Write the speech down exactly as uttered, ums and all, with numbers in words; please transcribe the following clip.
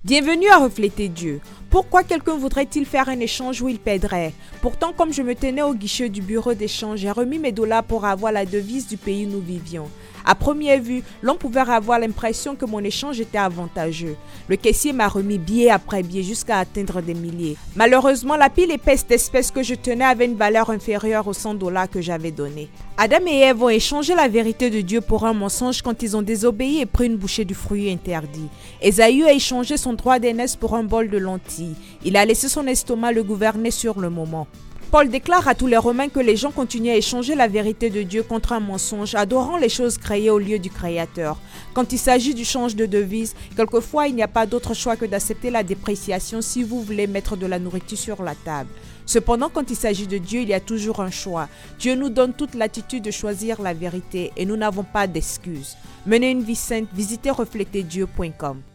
Bienvenue à Refléter Dieu. Pourquoi quelqu'un voudrait-il faire un échange où il paierait? Pourtant, comme je me tenais au guichet du bureau d'échange, j'ai remis mes dollars pour avoir la devise du pays où nous vivions. À première vue, l'on pouvait avoir l'impression que mon échange était avantageux. Le caissier m'a remis billet après billet jusqu'à atteindre des milliers. Malheureusement, la pile épaisse d'espèces que je tenais avait une valeur inférieure aux cent dollars que j'avais donnés. Adam et Ève ont échangé la vérité de Dieu pour un mensonge quand ils ont désobéi et pris une bouchée du fruit interdit. Ésaü a échangé son droit d'aînesse pour un bol de lentilles. Il a laissé son estomac le gouverner sur le moment. Paul déclare à tous les Romains que les gens continuent à échanger la vérité de Dieu contre un mensonge, adorant les choses créées au lieu du Créateur. Quand il s'agit du change de devise, quelquefois il n'y a pas d'autre choix que d'accepter la dépréciation si vous voulez mettre de la nourriture sur la table. Cependant, quand il s'agit de Dieu, il y a toujours un choix. Dieu nous donne toute l'attitude de choisir la vérité et nous n'avons pas d'excuses. Menez une vie sainte, visitez refléter dieu point com.